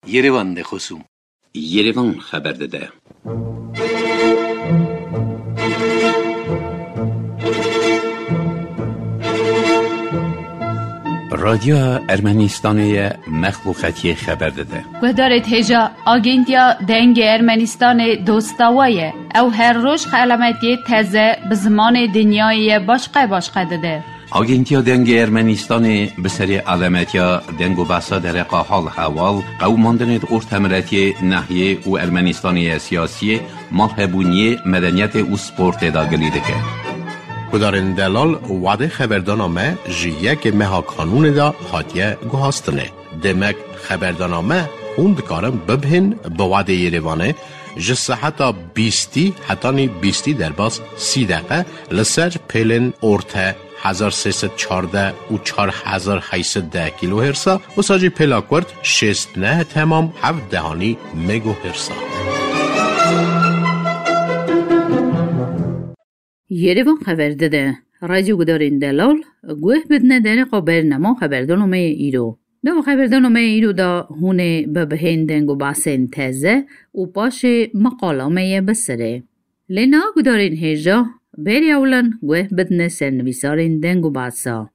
Yerevan de خصوم Yerevan خبر داده. رادیو ارمنستان مخلوقاتی خبر داده. گذارت هجا آگنتیا دنگ ارمنستان دوستاویه او هر روز علامتی تازه به زمان دنیای باشقه داده. آگنتیا دنگ ارمنستان به سری علامتیا دنگ و بحثا در حال حوال قوماندن ارتمرتی ناحیه و ارمنستانی سیاسی مالهبونی مدنیت و سپورت داگلی دکه. کدارن دلال وعده خبردانامه جیه که مها قانون دا حاتیه گوهاستنه. دمک خبردانامه خوند کارم ببهن به وعده یریوانه جسه حتی 20 در باز 30 دقیقه لسر پیلن ارته 1314 و 4810 کیلو هرسا و ساجی پلاکورد 69 تمام 7 دهانی مگو هرسا. یریوان خبر داده. رادیو گدارین دلال گوه بدنه داره برنامه خبردانامه ایرو. دو خبردانامه ایرو دا هونه ببهن دنگو باسن تازه و باشه مقالامه بسره. لینا گدارین هجا بری اولن گوه بدنه سرنویسارین دنگو باسا.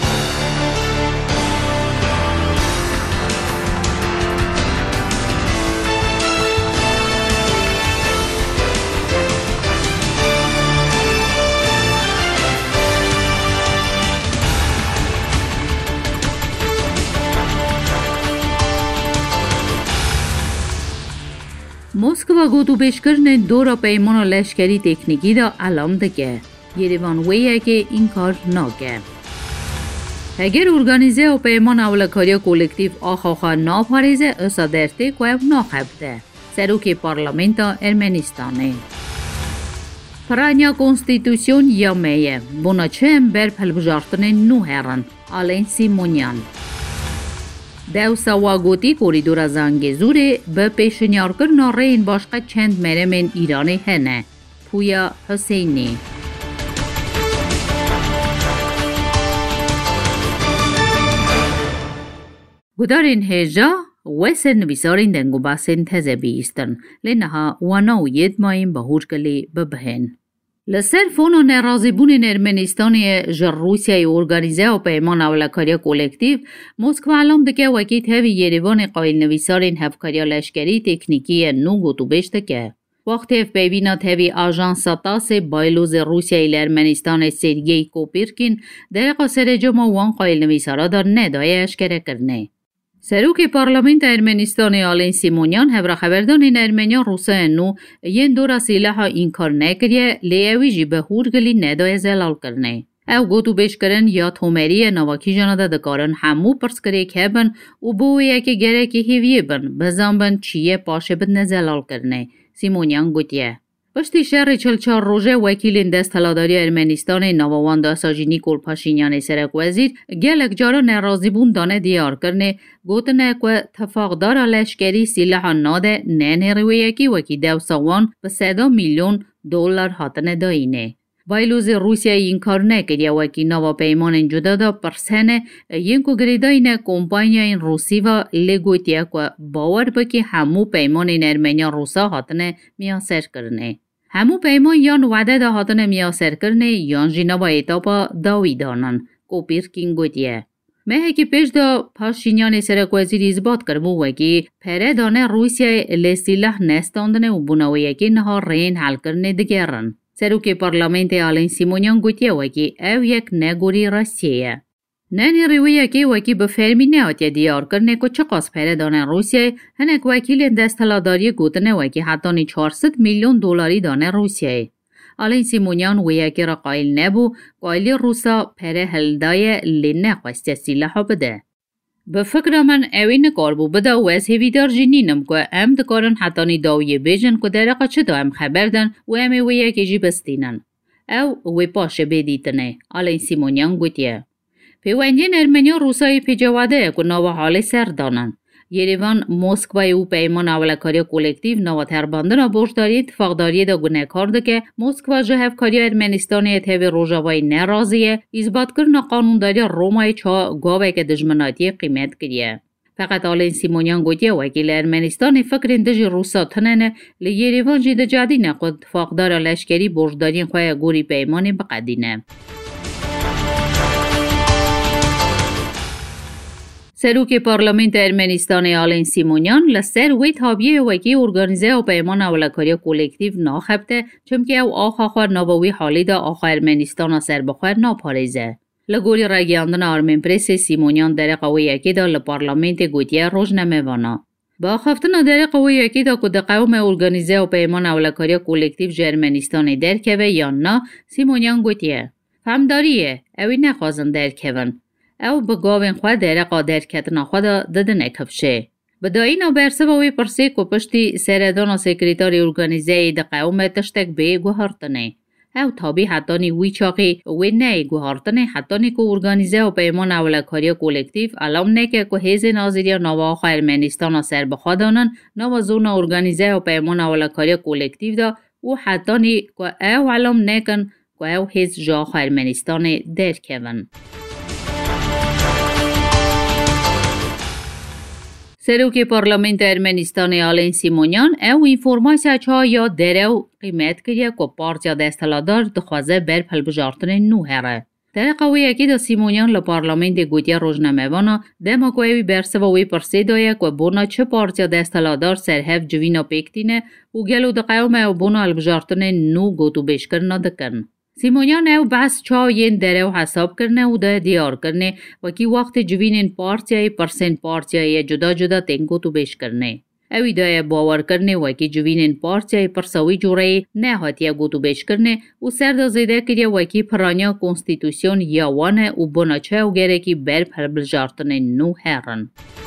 موسکوا گوتو بشکرن دورا پیمان لشکری تکنیکی دا علام دکه. یریوان ویه که این کار ناکه. اگر ارگانیزه و پیمان اولکاری کولکتیو آخوخا ناپاریزه اصا درته کویب ناخبده. سروک پارلمنتا ارمنستانه. پرانیا کنستیتوسیون یا میه. بونا چه امبر پلبجارتن نو هرن. آلین سیمونیان. دو سواگوتی کوریدور زنگزوره به پیشنیار کرنا رین باشقه چند مره من ایرانی هنه. پویا حسینی گدارین هجا ویسر نویسارین دنگو باسن تزه بیستن لنها واناو ید مایم بهور کلی ببهن. لسر فونو نرازی بونین ارمنستانی جر روسیای ارگانیزه و پیمان اولکاری کولکتیو موسکوا علام دکه وکیت هوی یریوان قایل نویسارین هفکاری لشکری تکنیکی نو گوتو بشته که وقتی اف بیبینات هوی آژانس تاس بایلوز روسیای لرمنستان سرگی کوپیرکین در قصر جمع وان قایل نویسارا در ندای اشکره کرنه. سروک پارلمنت ارمنستان آلین سیمونیان هبرا خبردان ارمنیان روسا نو ین دورا سیلاها این کار نکریه لیویجی به هورگلی ندای زلال کرنه. او گوتو بیش کرن یا تومری نواکی جانده دکارن همو پرس کری که بن و بویه که گره که هیویه بن بزن بن چیه پاشه بد نزلال کرنه. سیمونیان گوتیه. پشتی شهر 44 روزه وکیل دست هلاداری ارمنستان نواوان داساجی نیکول پاشینیان سرک وزیر گلک جارا نرازی بون دانه دیار کرنه گوتنه که تفاقدار لشکری سیلح ناده نه رویه کی وکی دو سوان به 100 میلیون دلار هاتنه داینه. بایلوز روسیه این کار نکریه وکی نوا پیمان جدا دا پرسنه این که گریداینه کمپانیا این روسی و لگوتیه که باور بکی همو پیمان این ارمنیا روسا هاتنه میاسر کرنه. همو پیمان یان وعده دا هاتنه میاسر کرنه یان جینا با ایتابا داوی دانن. کوپیرکین گوتیه. مه که پیش دا پاشینیان سرک وزیر اثبات کرمو وکی پره دانه روسیه لسیلح نستاندنه و بناویه که نها رین حل کرنه دگرن. سروک پارلمنت آلین سیمونیان گوتیه وکی او یک نگوری راستیه. ننی رویه که وکی به فرمی نهاتیه دیار کرنه که چقاس پره دانه روسیه هنک وکیل دست هلاداری گوتنه وکی حتی 400 میلیون دلاری دانه روسیه. آلین سیمونیان ویه که را قایل نبو قایلی روسا پره هلدای لینه خواسته سیلحا بده. به فکر من اوین کار بو بده و از هیویدار جنینم که ام دکارن حتی داویه بیجن که درقا چه دا ام خبردن و امی ویه که جی بستینن. او وی پاشه بیدیتنه. آلین سیمونیان گوتیه. پیوندین ارمنیا روسای پیجواده که نوا حال سر دانن. یریوان موسکوای او پیمان اولکاری کولکتیو نوا ترباندن برشداری اتفاقداری دا گونه کرده که موسکوا جهفکاری ارمنستانی اتهوی روژاوای نرازیه اثبات کرن قانونداری رومای چا گاوه که دجمناتی قیمت کریه. فقط آلین سیمونیان گوتیه وکیل ارمنستان فکرین دژ روسا تننه لیریوان جید جادینه قد اتفاقدار لشکری برجدارین خواه گوری پیمانی بقدینه. سروک پارلمنت ارمنستان آلین سیمونیان لسر وی تابیه وکی ارگانیزه و پیمان اولکاری کولکتیو ناخبته چمکه او آخا خواه نابوی حالی دا آخا ارمنستان سر بخواه ناپاریزه. لگوری رگیاندن آرمین پریس سیمونیان در قوی یکی دا لپارلمنت گوتیه روش نمیوانا. با خفتن در قوی یکی دا کد قوم ارگانیزه و پیمان اولکاری کولکتیو ارمنستان درکه یا نه سیمونیان گوتیه. فهمداریه اوی نخوازن درکون. او بگاوین خواه در قادر کتنا خواه ددن کفشه. بداینا برسه وی پرسی که پشتی سردان و سکریتاری ارگانیزه دا قوم تشتک به گوهارتنه. او تابی حتانی وی چاقی وی نه گوهارتنه حتانی که ارگانیزه و پیمان اولکاری کولکتیو علام نه که هیز ناظری نوا خواه ارمنستان سر بخواه دانن نوا زون ارگانیزه و پیمان اولکاری کولکتیو دا و حتانی که او علام نه کن که او هیز جا خواه ارمنستان در کون. سروک پارلمنت ارمنستان آلین سیمونیان او اینفورماسیا چا یا درو قیمت کریه که پارتیا دستلادار دخوازه بر پلبجارتن نو هره. در قوی یکی دا سیمونیان لپارلمنت گوتیا روزنامه‌وانا دما که اوی برسه و اوی پرسه دایه که بونا چه پارتیا دستلادار سرهف جوینا پیکتینه و گلو دا قوم او بونا البجارتن نو گوتو بیشکر ندکن. سیمونیان او بحث چا ین درو حساب کرنه و ده دیار کرنه و کی وقت جوینین پارتیای پرسنت پارتیای جدا جدا تنگو تو بیش کرنه. اوی ده باور کرنه و کی جوینین پارتیای پرسوی جوره نه هاتیا گو تو بیش کرنه و سرد زیده کریه و کی پرانیا کنستیتوسیون یا وانه و بناچه و گره کی بر پربلجارتن نو هرن.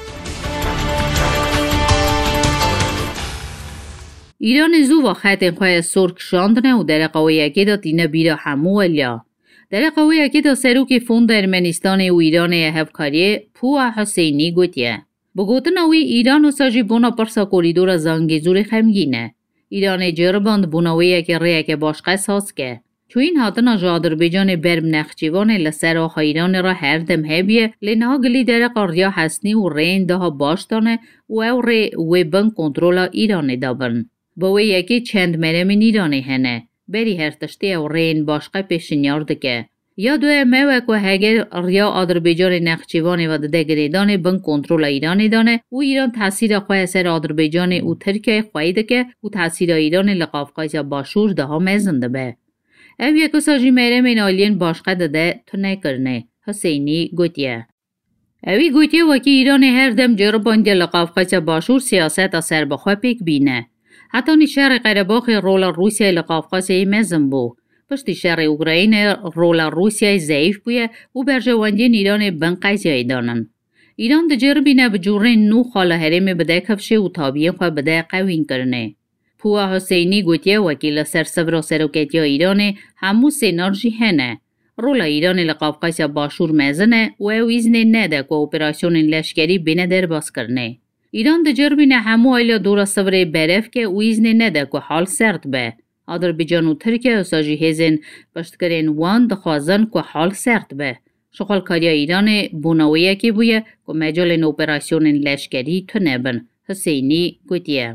ایران زو و خط خواه سرک شاندنه و در قوی یکی دا تینه بیره همو الیا. در قوی یکی دا سروک فوند ارمنستان و ایران هفکاریه پوه حسینی گوتیه. بگوتن اوی ایران و ساجی بونا پرسا کوریدور زنگیزور خمگینه. ایران جرباند بوناوی یکی ریه که باشقه ساز که. چو این هاتنا جادربیجان برم نخچیوان لسر آخا ایران را هر دم هبیه لنها گلی در قردیا حسنی و رین ده باشتانه و او ری ویبن کنترولا ایران دابن. باوی یکی چند مرمین ایرانی هنه. بری هر تشتی او رین باشقه پیشنیار دکه. یا دوی موه که هگر ریا آذربایجان نخچیوان و دگریدان بن کنترول ایرانی دانه و ایران تاثیر خواه سر آذربایجان و ترکیه خواهی دکه و تاثیر ایران لقافقای باشور ده ها مزنده به. او یکو ساجی مرمین آلین باشقه داده تنه کرنه. حسینی گوتیه. اوی گوتیه وکی ایران هر دم جرباند لقافقای باشور سیاست سر بخواه پیک بینه. حتی شهر قره‌باغ رول روسیه لقافقاز مزن بو. پشتی شهر اوکراین رول روسیه ضعیف بویه و برجواندین ایران بنقیزی دانن. ایران دجربینه بجورین نو خاله هرم بده کفشه و تابیه خواه بده قوین کرنه. پوه حسینی گوتیه وکیل سرسفر و سروکتی ایران همو سینارجی هنه. رول ایران لقافقاز باشور مزنه و او ایزن نده که اپراسیون لشکری بینه در باز کرنه. ایران دجربینه همو ایلا دور سفره برف که او ایزن نده که حال سرد به. آذربایجان و ترکیه و ساجی هزین پشتکرین وان دخوازن که حال سرد به. شغل کاری ایران بوناویه که بویه که مجال اپراسیون لشکری تو نبن. حسینی گوتیه.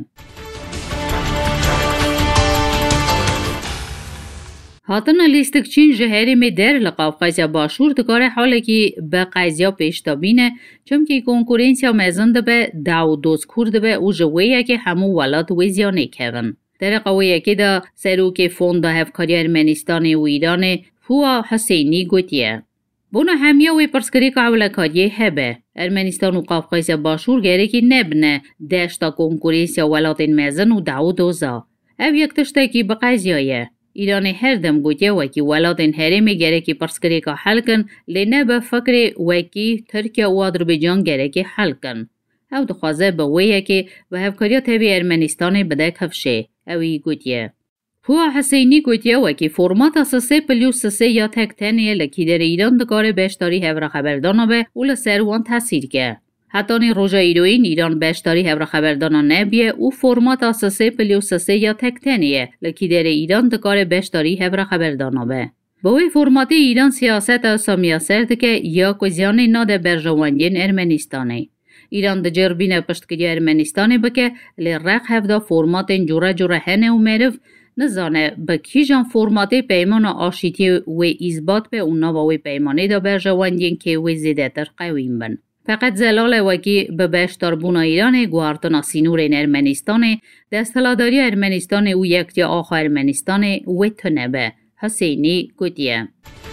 هاتن لیستک چین جهری می در لقافقای باشور دکاره حاله که به قیزیا پیشتابینه چون که کنکورنسیا مزنده به داو دوز کرده به او جویه که همو ولاد ویزیانه کهون. در قویه که دا سروک فوند هفکاری ارمنستان و ایران فوا حسینی گوتیه. بونا همیا وی پرسکری که اولکاریه هبه. ارمنستان و قافقای باشور گره که نبنه دشتا کنکورنسیا ولادین مزن و داو دوزا. او یک تشتاکی به قیزیایه. ایران هر دم گوتیه وکی ولادین هرمی گره که پرسکری که حل کن لینه به فکر وکی ترکیه و آذربایجان گره که حل کن. او دخوازه به ویه که به هفکاریا تبی ارمنستان بده کفشه. اوی گوتیه. پوه حسینی گوتیه وکی فرمات اساسه پلیوس یا تکتنیه لکی در ایران دکاره بشتاری هفره خبردانا به اول سروان تاثیر که. حتی نی روژا ایران بشتاری هفره خبردانا نبیه او فرمات اساسه پلیوس یا تکتنیه لکی در ایران دکاره بشتاری هفره خبردانا به. با وی فرمات ایران سیاست او سامیاسرد که یا کزیان ناده برجواندین ارمنستانه. ایران دجربینه پشتگیری ارمنستان بکه لرق هفته فرمات جوره هنه و مرف نزانه به کیجان فرمات پیمان آشیتی و ایزبات به اونا و پیمانه دا برجواندین که و زیده تر قویم بن. فقط زلال وکی به بشتر بونا ایران گوارتنا سینور این ارمنستان دستلاداری ارمنستان و یکتی آخا ارمنستان و تنبه حسینی گوتیه.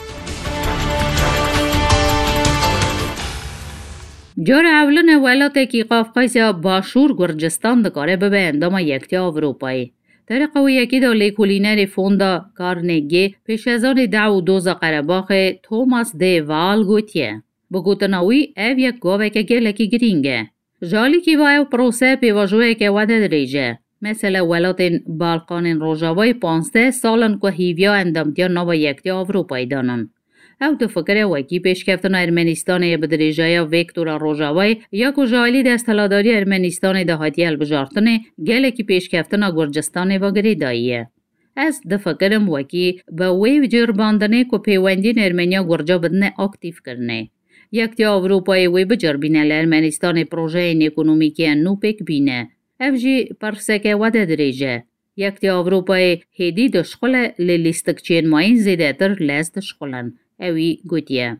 جار اولن ولات کی قافقاز باشور گرجستان دکاره به اندام یکتی اروپایی. طریق و یکی دا لیکولینر فوندا کارنگی پیش از آن دعو دوز قرباخ توماس دی وال گوتیه. بگوتناوی او یک گوه که گلکی گرینگه. جالی کی با او پروسه پیواجوه که وده دریجه. مثل ولات بالقان روژاوی 15 سالن که هیویا اندامتیا نو یکتی اروپایی دانن. او تو فکر وکی پیشکفتن ارمنستان بدریجای ویکتورا روژاوی یا که جالی دستلاداری ارمنستان دهاتی البجارتن گلکی پیشکفتن گرجستان و گریداییه. از دفکرم وکی به ویو جرباندنه که پیوندین ارمنیا گرجا بدنه اکتیف کرنه. یکتی اروپایی وی بجربینه لارمنستان پروژه اکونومیکی نوپک بینه. افجی پرسکه وده دریجه. یکتی اروپایی هیدی دشخل لیستکچین ماین زیده تر لیست دشخلن. اوی گوتیه.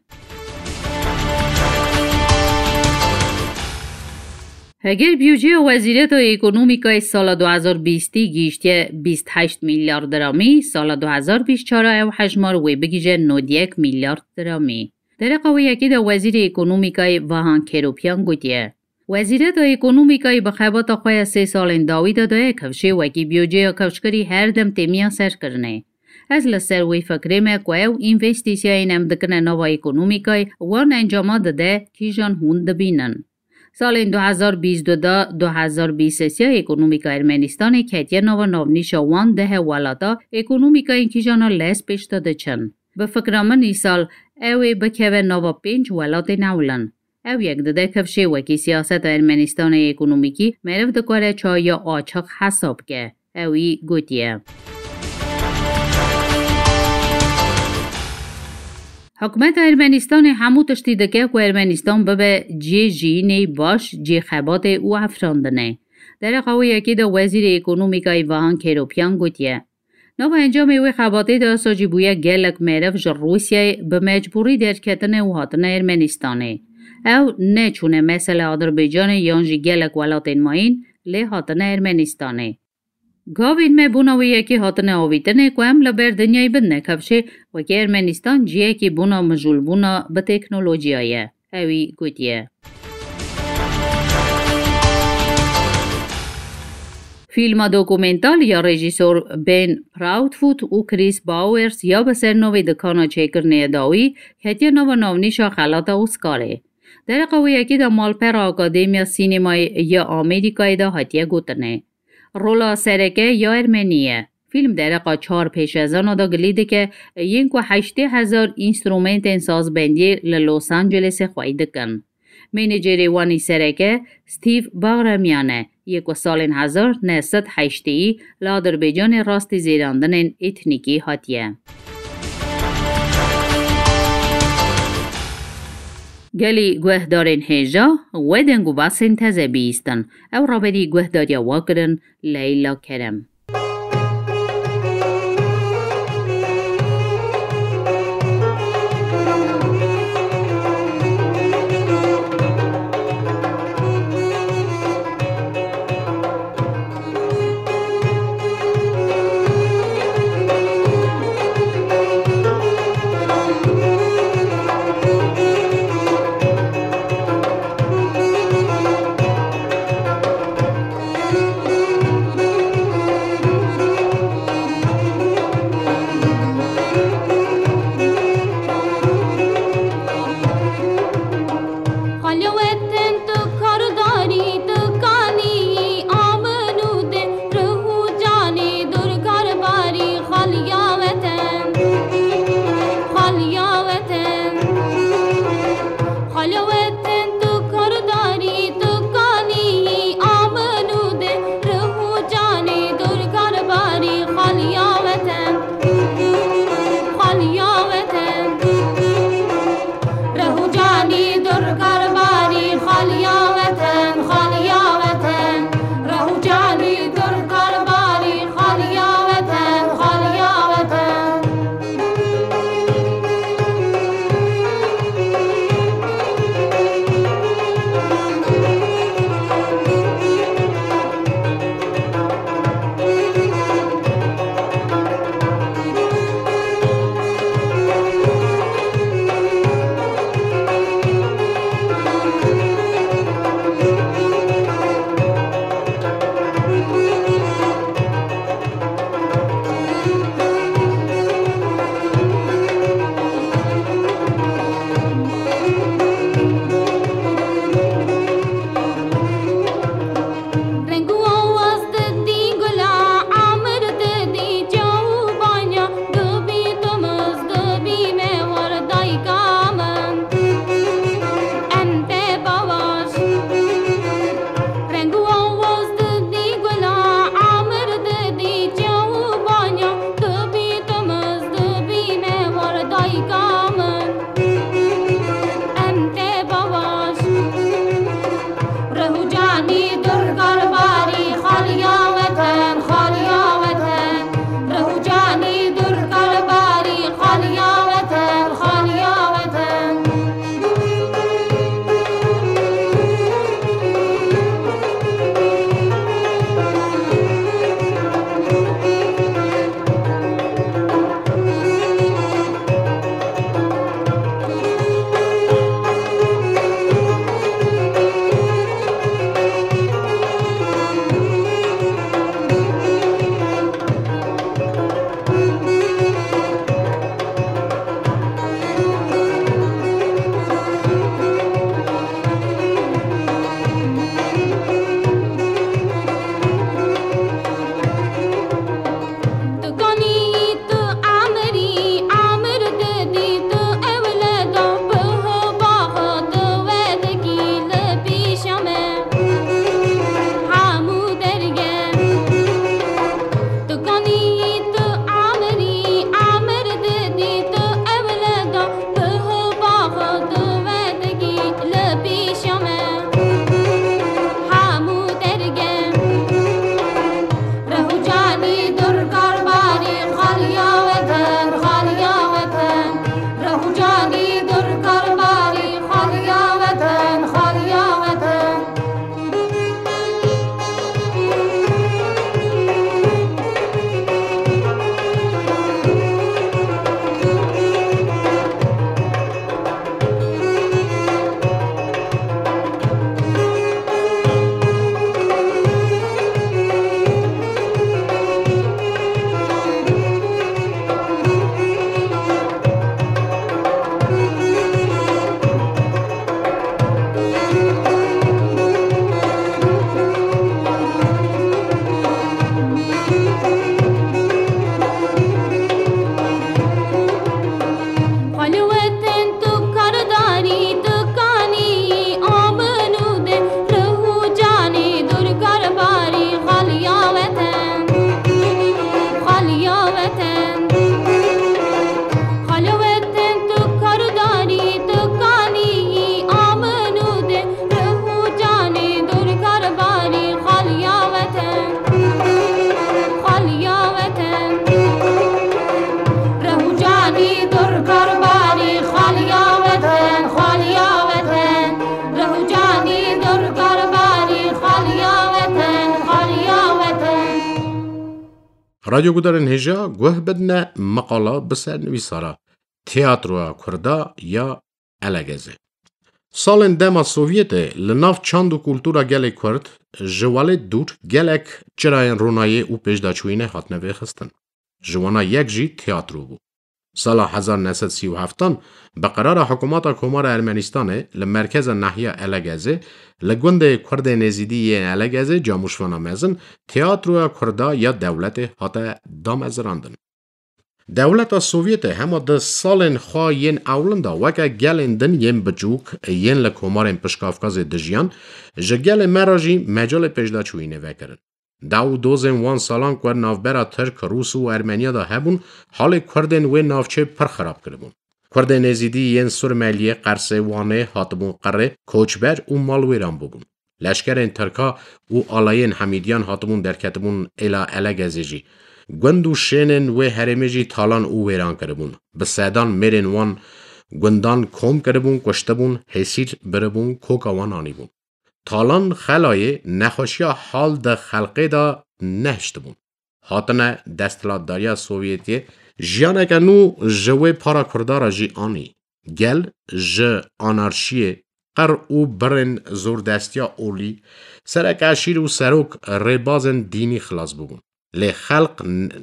اگر بیوجه وزارت اکنومیکای سال 2020 گیشته 28 میلیارد درامی، سال 2024 او حجمار وی بگیجه 91 میلیارد درامی. در قوی یکی دا وزیر اکنومیکای واهان کروپیان گوتیه. وزارت اکنومیکای بخوابات خواه 3 سال انداوی داده کفشه وکی بیوجه کفشکری هر دم تیمیا سر کرنه. از لسر وی فکرمه که او اینوستیسیای نمدکنه نوا اکنومیکای وان انجامات ده کیجان هون دبینن. سال 2022-2023 اکنومیکا ارمنستان کتیه نوا نونیشا وان ده والاتا اکنومیکای کیجانا لس پیش داده چن. به فکرامن ای سال اوی بکوه نوا 5 والات نولن. او یک داده کفشه وکی سیاست ارمنستان اکنومیکی مرف دکاره چای آچاق حساب که. اوی گوتیه. حکومت ارمنستان همو تشتیدکه که ارمنستان به جی باش جی خبات او افراندنه. در قوی یکی دا وزیر اکنومیکای واهان کروپیان گوتیه. نو انجام او خباته دا ساجی بویا گلک مرف جر روسیه به مجبوری در کتن او هاتن ارمنستانه. او نه چونه مثل آذربایجان یانجی گلک ولاتین ماین لی هاتن ارمنستانه. گاوین مبونا و یکی هاتن آویتنه که هم لبر دنیای بدنه کفشه و که ارمنستان جیه که بونا مجول بونا به تکنولوژی آیه. اوی گوتیه. فیلم دوکومنتال یا رژیسور بن پراودفوت و کریس باورز یا به سرنوی دکانا چیکر نیداوی هتیه نو نونیشا خلات اسکاره. در قوی یکی دا مالپر آکادمیا سینمای یا آمریکای دا هتیه گوتنه. رولا سرکه یا ارمنیه. فیلم در قاچار پیش از آن دا گلیده که 1,80,000 اینسترومنت انساز بندی للوس آنجلس خواهیده کن. منیجری وانی سرکه ستیو باغرمیانه 1980 لآذربایجان راست زیراندن اتنیکی هاتیه. گلی گوهدارین هیجا و دنگو باسین تزه بیستن او رابری گوهداریا واکرن لیلا کرم. رادیو گودارن هجا گوه بدنه مقاله بسر نویسارا تیاترو کردا یا الگزه. سالن دما سوویت لناف چاند و کلتورا گل کرد جواله دور گلک چراین رونایی و پیشداچوینه هاتنه ویخستن. جوانا یک جی تیاترو بو. سال 1937 به قرار حکومت کمار ارمنستانه لمرکز ناحیه الگزه لگوند کرد نزیدی الگزه جاموشوانا مزن تیاترو کردا یا دولت هاته دام ازراندن. دولت سوویت همه ده سالن خواه ین اولنده وکه گلندن ین بجوک ین لکومارن پشکافکاز دجیان جه گل مراجی مجال پیشداچوینه وکرن. داو دوزن وان سالان که نافبرا ترک، روس و ارمنیا ده هبون حال کردن و نافچه پر خراب کربون. کردن نزیدی ین سرمالیه قرصه وانه هاتبون قره کوچبر و مالویران ببون. لشکرین ترکا و آلاین حمیدیان هاتبون درکتبون الا الگزیجی. گوندو شینن و هرمجی تالان او ویران کربون. بسیدان میرن وان گوندان کم کربون کشتبون حسیر بربون کوکاوان آنیبون. تالان خلای نخوشیا حال ده خلقه دا نهشتبون. هاتنه دستلاتداریا سوویتی جیانه که نو جوه پارا کردارا جی آنی. گل ج آنارشیه قر او برن زوردستیا اولی سرک عشیر و سروک ریبازن دینی خلاص ببون. لی خلق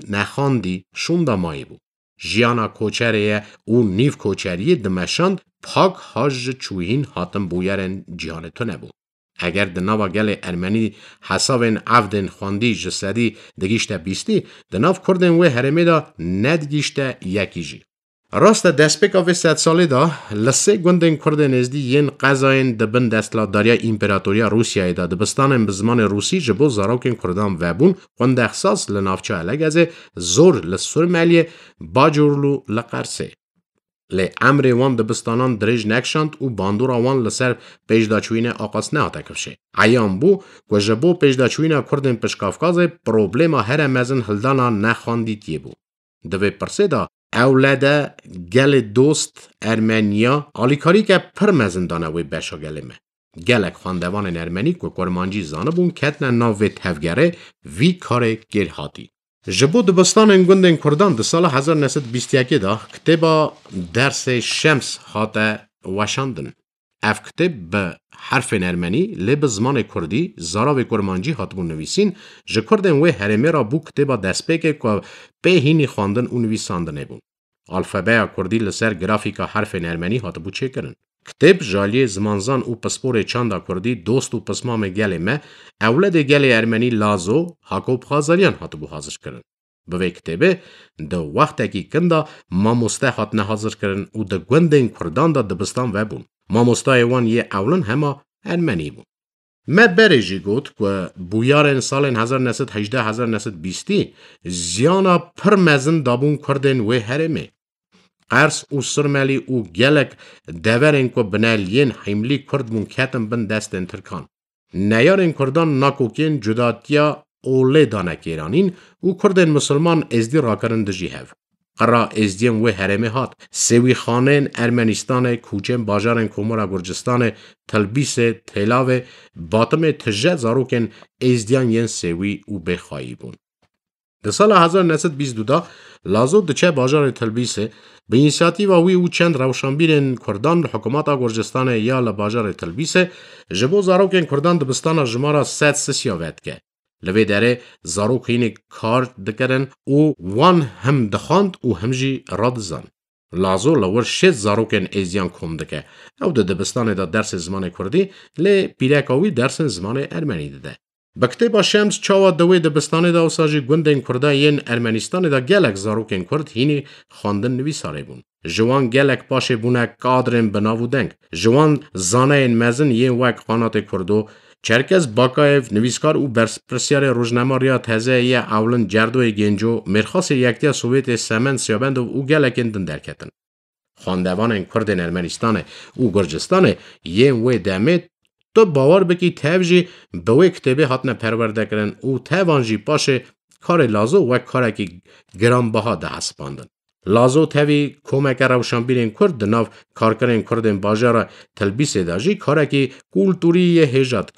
نخاندی شوندا مایی بو. جیانا کوچریه او نیف کوچریه دمشاند پاک حاج چوهین حاتم بویرن جیان تو نبو. اگر دناوا گل ارمنی حسابن عفدن خواندی جسدی دگیشتا بیستی دناف کردن و هرمی دا ندگیشتا یکی جی. راست دستپیکا و 100 ساله دا لسه گوندن کردن ازدی ین قضاین دبن دستلاتداریا امپراتوریا روسیای دا دبستانن بزمان روسی جبو زاروکن کردان وبون قند اخصاص لنافچه الگزه زور لسرمالیه باجورلو لقرسه. لی امر وان دبستانان درج نکشند و باندورا وان لسر پیشداچوینه آقاس نه آتکفشه. عیان بو که جبو پیشداچوینه کردن پشکافکازه پروبلیما هر مزن هلدانا نخواندی تیه بو. دوی پرسه دا اولاده گل دوست ارمنیا آلیکاری که پر مزندانه وی بشا گلمه. گلک خواندوان ارمنی که کرمانجی زانه بون کتن ناوی تفگره وی کار گیر هاتی. جبو دبستان گوندن کردان ده سال 1921 دا کتبا درس شمس هاته وشاندن. اف کتب به حرف ارمنی لب زمان کردی زاراوی کرمانجی هاتبون نویسین جه کردن و هرمه را بو کتبا دستپیکه که به هینی خواندن و نویساندن بون. الفبای کردی لسر گرافیکا حرف ارمنی هاتبو چه کرن. کتب جالی زمانزان و پسپور چاندا کردی دوست و پسمام گل ما اولاد گل ارمنی لازو حاکوب خازالیان هاتبو حاضر کرن. به کتبه ده وقت کی کندا ماموسته هات نه حاضر کرن و ده گوندن کردان دا دبستان و بون. ماموستای وان یه اولن همه ارمنی بون. ما برجی گوت که بویارن سالن 1918-1920 زیانا پر مزن دابون کردن و هرمه. قرص او سرمالی او گلک دورن که بنالین حملی کرد بون کتن بن دستن ترکان. نیارن کردان ناکوکین جداتیا اوله دانک ایرانین او کردن مسلمان ازدی را کرن دجی هف. قرا ازدیم و هرمه هات سوی خانن ارمنستان کوچن باجارن کومورا گرجستان تلبیس تلاوه باطم تجه زاروکن ازدیان ین سوی او بخایی بون. در سال 1922 لازو دچه باجار تلبیسه به اینسیاتیو وی او چند روشنبیرن کردان حکومت گرجستان یا لباجار تلبیسه جبو زاروکن کردان دبستان جمارا 100 سیاوت که لوی داره زاروکین کار دکرن او وان هم دخاند او همجی راد زن. لازو لور 6 زاروکن ازیان کم دکه او ده دبستان دا درس زمان کردی لی پیرکاوی درس زمان ارمنی ده. بکتبا شمس چاوا دوی دبستان دا وساجی گوندن کرده ین ارمنستان دا گلک زاروکن کرد هینی خواندن نویساره بون. جوان گلک پاشه بونه کادرن بناو دنگ. جوان زانه این مزن ین وک قانات کردو چرکز باکایف نویسکار او پرسیار روزنامه‌ریا تازه یه اولن جردوی گنجو مرخص یکتیا سوویت سمن سیابند او گلکندن درکتن. خواندوان کردن ارمنستان او گرجستان یه و دمت تو باور بکی تفجی به وی کتبه هاتنه پرورده کرن او تفانجی پاشه کار لازو و کارکی گرانبها ده اسپاندن. لازو تاوی کمک روشنبیرین کرد ناو کارکرین کردن باجارا تلبیس داجی کارکی کولتوری هجات کرد.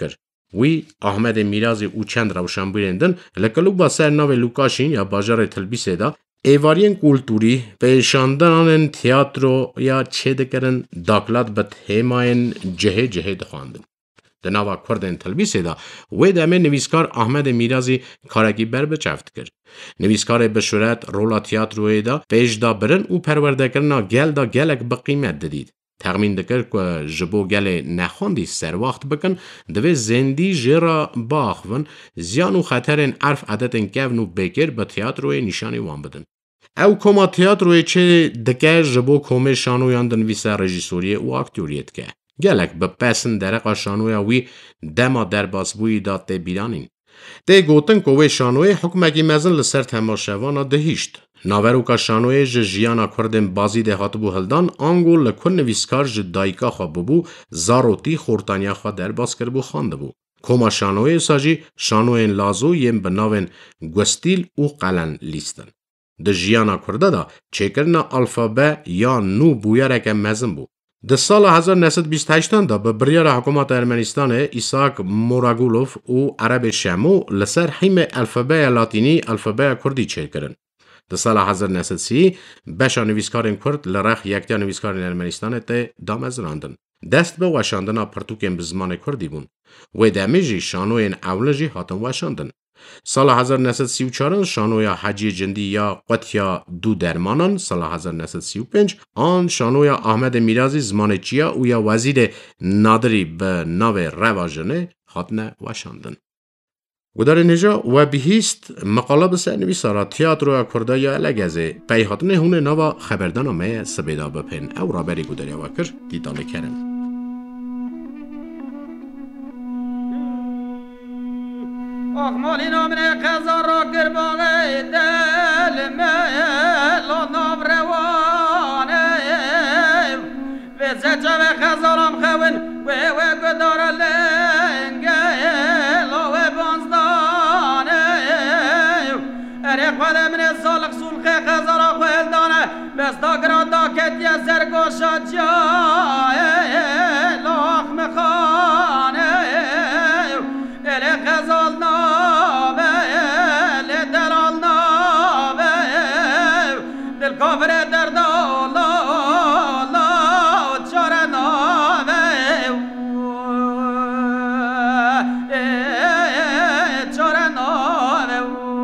وی احمد میرازی او چند روشنبیرندن لکلو با سر ناو لوکاشین یا بازار تلبیسه دا ایوارین کولتوری پیشاندنان تیاترو یا چه دکرن داکلات به تیماین جهه دخواندن. در ناوا کردن تلبیسه دا وی دمه نویسکار احمد میرازی کارگی بر بچفت کرد. نویسکار بشورت رولا تیاتروی دا پیش دا برن او پرورده کرنا گل دا گلک بقیمت دادید. تخمین دکر که جبو گل نخوندی سر وقت بکن دوی زندی جرا باخون زیان و خطرین عرف عددن کون و بکر به تیاتروی نشانی وان بدن. او کما تیاتروی چه دکر جبو کمی شانویان دنویسه رژیسوری و اکتوریت که. گلک به پسن درقا شانوی وی دما در باسبوی داد ده بیرانین. ده گوتن که وی شانوی حکمکی مزن لسر تماشوانا دهیشت. ناوروکا شانوی جیانا کردن بازی ده هاتبو هلدان آنگو لکن نویسکار جدایکا خواه ببو زاروتی خورتانیا خواه در باز کربو خانده بو. کما شانوی ساجی شانوین لازو یم بناوین گوستیل و قلن لیستن. ده جیانا کرده دا چکرنا الفابه یا نو بویرک مزن بو. در سال 1928 دا به بریار حکومت ارمنستان ایساک موراگولوف و عرب شامو لسر حیم الفبای لاتینی الفبای کردی چه کرن. در سال 1930 بشا نویسکارین کرد لرخ یکتیا نویسکارین ارمنستان ته دامز راندن. دست به وشاندن پرتوکین به زمان کردی بون. و دمیجی شانوین اولجی هاتن وشاندن. سال 1934 شانویا حجی جندی یا قطیا دو درمانان سال 1935 آن شانویا احمد میرازی زمان چیا او یا وزیر نادری به ناو رواجنه هاتنه وشاندن. گدار نجا و بهیست مقاله بسر نویسارا تیاترو کرده یا لگزه پی هاتنه هون نوا خبردان همه سبیدا بپن او را بری گداری وکر دیداله کرن. آخمالی نامنه قضا را گرباغه دل ملا نابروانه و زجه و خزارم خون و گدار لنگه لا و بانزدانه اره خود من سالق سلخه خزارا خویلدانه بستا گرادا کتی زرگوشا جای لا آخم خانه اره خزالنا کافر درد لا چاره نامه چاره نامه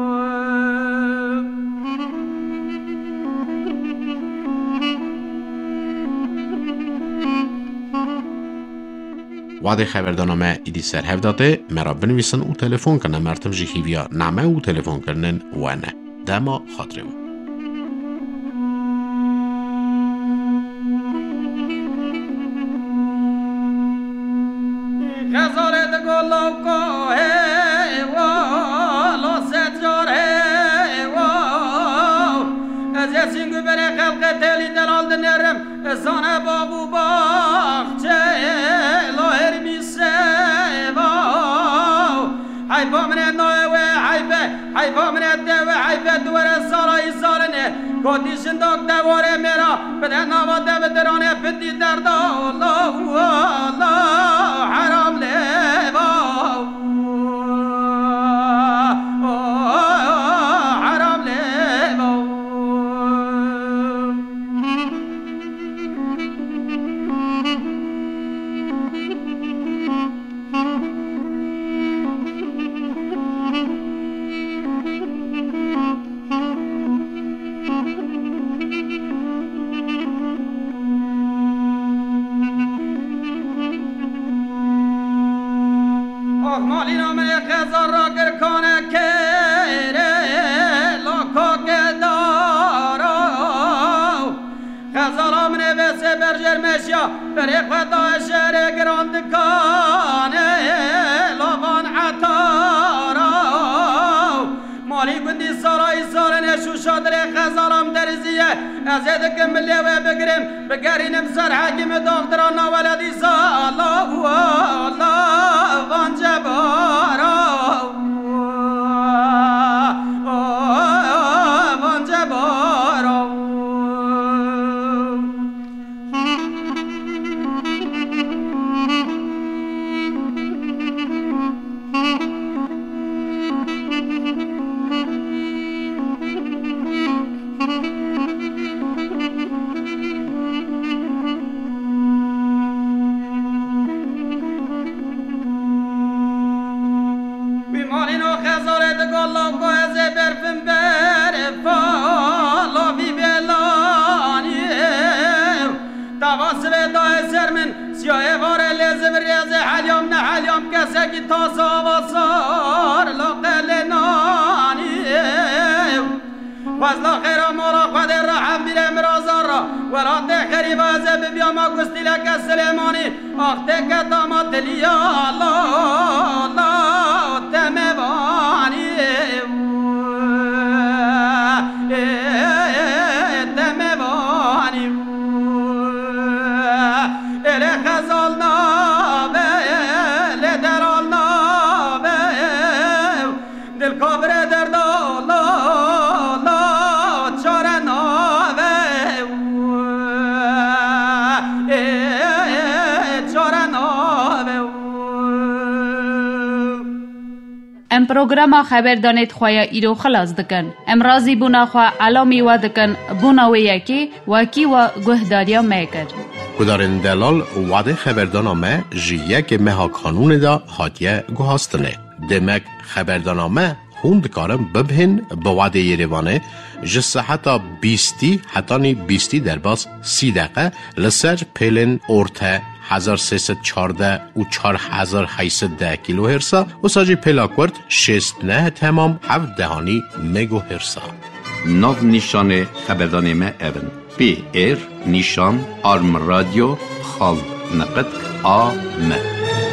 وعده خبردانامه ایدی سر هفداته مرا بنویسن و تلفن کنه مرتب جیهیویا نامه و تلفن کرنن و نه دما خاطره و خزاره دگلو که و لا سجار و از سینگو بره خلق تلی دلال دنرم زانه بابو باخچه لا هرمیسه با حیفا من نوه و حیفا من دوه حیفا دوره سارای سارنه گودی شنداک دواره میرا بده نوا دوه درانه پدی دردا الله حرام لیوا حرام لیوا مالی نامه خزار را گرکانه کره لاکا گدارا خزار آمنه بسه برجر مشیا بری خدا شهر گراندکانه لاوان عطارا مالی گندی سارای سارنه شوشادر خزارم درزیه از یدکم لیوه بگرم بگرینم سر حکیم داغدرانا ولدی سالا وان جبارا وان جبارا کسی که تازه و سار لقل نانی وزلا خیر مورا خود رحم بیر امرازار را ورات خریب ازب بیام گستی لک سلیمانی آخته کتاما دلیا لا تموانی تموانی ال خزال نابه لدرال نابه دل کبر دردالا ام پروگرام خبردانید خواه ایرو خلاص دکن. ام رازی بونا خواه علامی و دکن بونا و یکی وکی و گهداریا میکر. کدارن دلال وعده خبردانامه جیه که مها کانون دا حاتیه گوهاستنه. دمک خبردانامه خوند کارم ببهن به وعده یریوانه جسه حتی 20 در باز 30 دقیقه لسر پیلن ارته 1314 و 4810 کیلو هرسا و ساجی پلاکورد 69 تمام 7 دهانی مگو هرسا. ناو نیشان خبردانامه اون پی ایر نیشان آرم رادیو خال نقد آمه